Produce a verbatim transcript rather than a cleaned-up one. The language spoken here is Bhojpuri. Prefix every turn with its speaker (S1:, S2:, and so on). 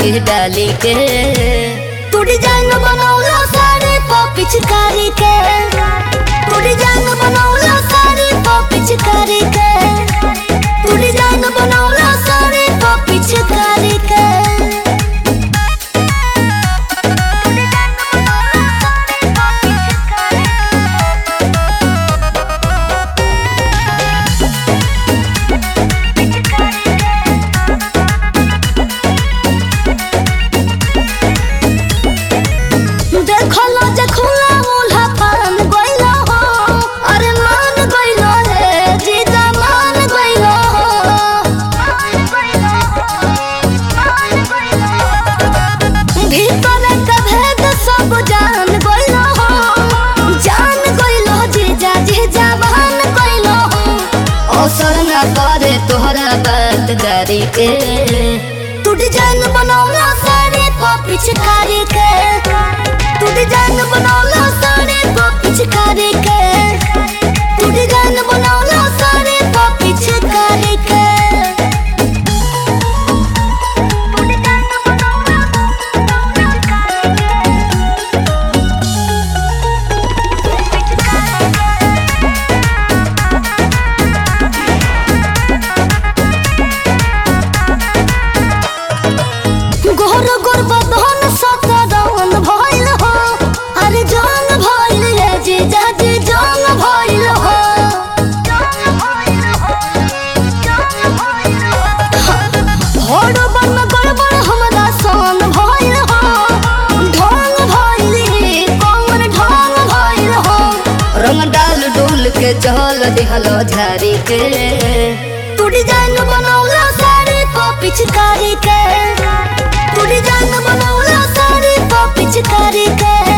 S1: रंग डाली के
S2: तू डिजाइन बनौला साड़ी पो पिचकारी के तू डिजाइन बनौला साड़ी पो पिचकारी के तू डिजाइन बनौला साड़ी पो पिचकारी के
S1: करे तोहरा बात गारी के
S2: तू डिजाइन बनौला साड़ी पो पिचकारी के तू डिजाइन बनौला साड़ी पो पिचकारी के तू डिजाइन बनौला साड़ी पो पिचकारी के
S1: के चल दिहलो झारी के
S2: तू डिजाइन बनौला साड़ी पो पिचकारी के तू डिजाइन बनौला साड़ी पो पिचकारी के।